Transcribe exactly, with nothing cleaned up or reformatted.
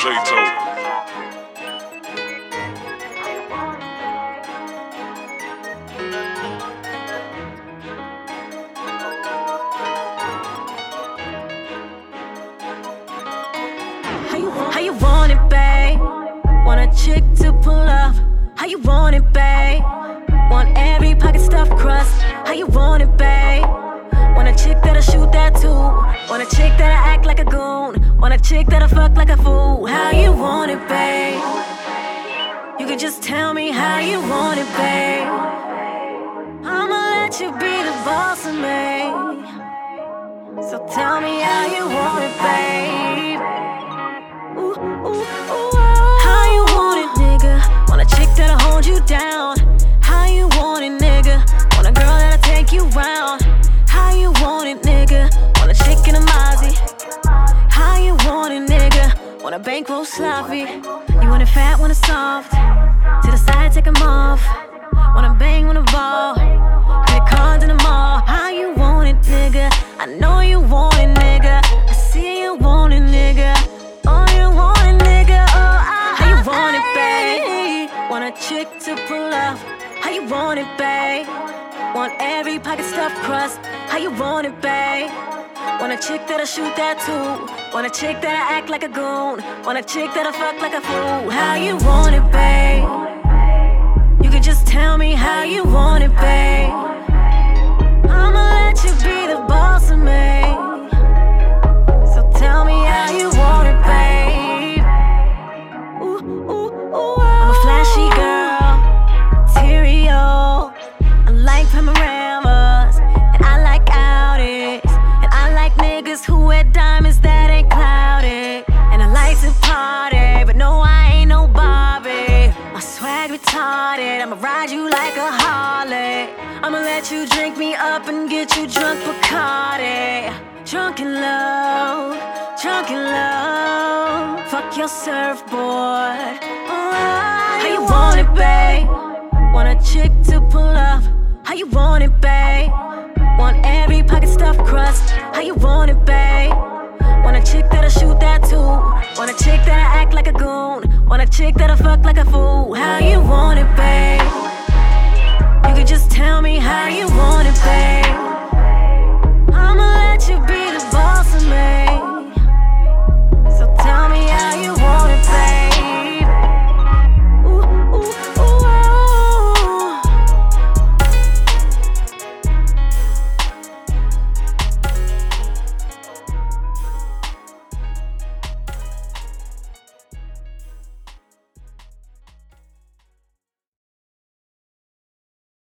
Jeito. How you want it, babe? Want a chick to pull up? How you want it, babe? Want every pocket stuffed crust? How you want it, babe? Want a chick that'll shoot that too? Want a chick that'll act like a goon? Want a chick that'll fuck like a fool? How you want it, babe? You can just tell me how you want it, babe. I'ma let you be the boss of me. So tell me how you want it, babe. Ooh, ooh, ooh, how you want it, nigga? Want a chick that'll hold you down? How you want it, nigga? Want a girl that'll take you round? How you want it, nigga? Want a chick in a Mozzie? How you want it, nigga? Want a bankroll sloppy? You want it fat, want it soft? To the side, take 'em off. Wanna bang, wanna ball? Credit cards in the mall. How you want it, nigga? I know you want it, nigga. I see you want it, nigga. Oh, you want it, nigga. Oh, I, how you want it, babe? Want a chick to pull up? How you want it, babe? Want every pocket stuffed crust? How you want it, babe? Want a chick that'll shoot that too? Want a chick that'll act like a goon? Want a chick that'll fuck like a fool? How you want it, babe? You can just tell me how you want it, babe. I'ma let you be the boss of me. So tell me how you want it, babe. Ooh, ooh, ooh, I'm a flashy girl, material. I like panoramas, and I like outings, and I like niggas who wear diamonds that ain't clouded. And I like to party, but no, I ain't no Barbie. My swag retarded, I'ma ride you like a Harley. I'ma let you drink me up and get you drunk Bacardi. Drunk in love, drunk in love. Fuck your surfboard. Oh, how you want it, babe? Want a chick to pull up? How you want it, babe? Want every pocket stuffed crust? How you want it, babe? Want a chick that'll shoot that too? Want a chick that'll act like a goon? Want a chick that'll fuck like a fool? How you want it, babe? You can just tell me how you want it, babe.